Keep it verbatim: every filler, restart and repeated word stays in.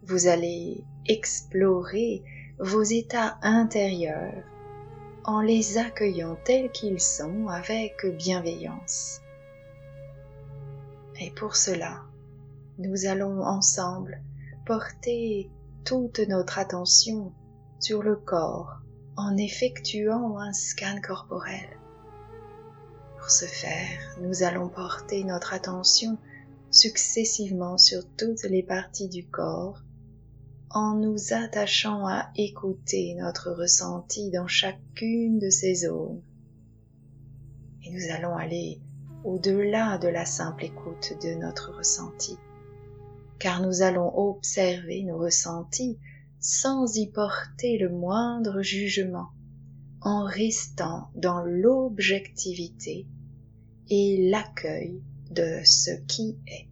Vous allez explorer vos états intérieurs en les accueillant tels qu'ils sont avec bienveillance. Et pour cela, nous allons ensemble porter toute notre attention sur le corps en effectuant un scan corporel. Pour ce faire, nous allons porter notre attention successivement sur toutes les parties du corps en nous attachant à écouter notre ressenti dans chacune de ces zones. Et nous allons aller au-delà de la simple écoute de notre ressenti, car nous allons observer nos ressentis sans y porter le moindre jugement, en restant dans l'objectivité et l'accueil de ce qui est.